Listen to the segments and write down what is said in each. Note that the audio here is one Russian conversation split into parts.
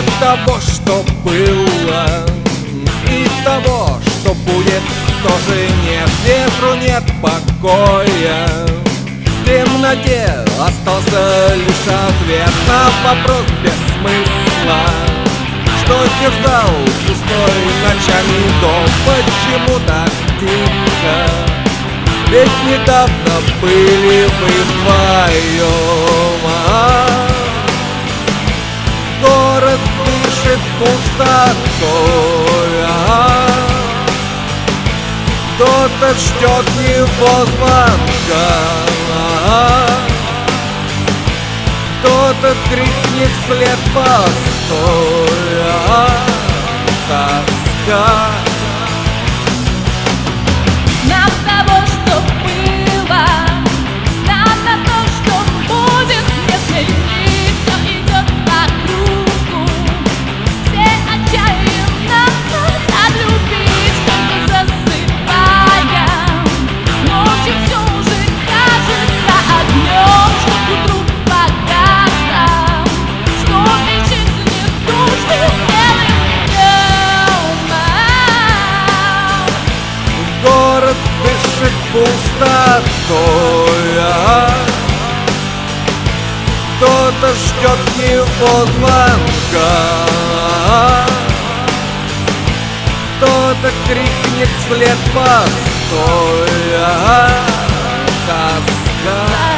того, что было, и того, что будет, тоже нет. Ветру нет покоя, в темноте остался лишь ответ на вопрос без смысла, что терзал пустой ночами дом. Почему так тихо? Ведь недавно были мы вдвоем. Город дышит пустотой, кто-то ждет его звонка, кто-то крикнет вслед: постой, тоска. Нам того, что было, нам на то, что будет, если не все идет по кругу. Все отчаянно хотят любить, только засыпая. Ночью все уже кажется огнем, что к утру погасло, что исчезнет души белым днем. Город дышит пустотой, кто-то ждет его звонка, кто-то крикнет вслед: постой, тоска.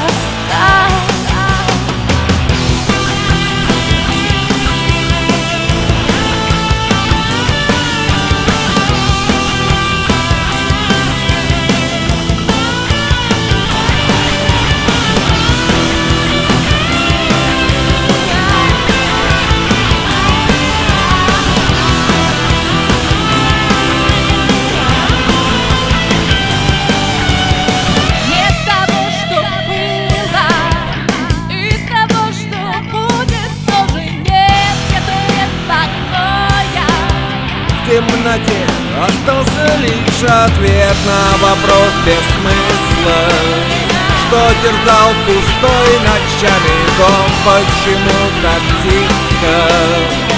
В темноте остался лишь ответ на вопрос без смысла, что терзал пустой ночами дом. Почему так тихо?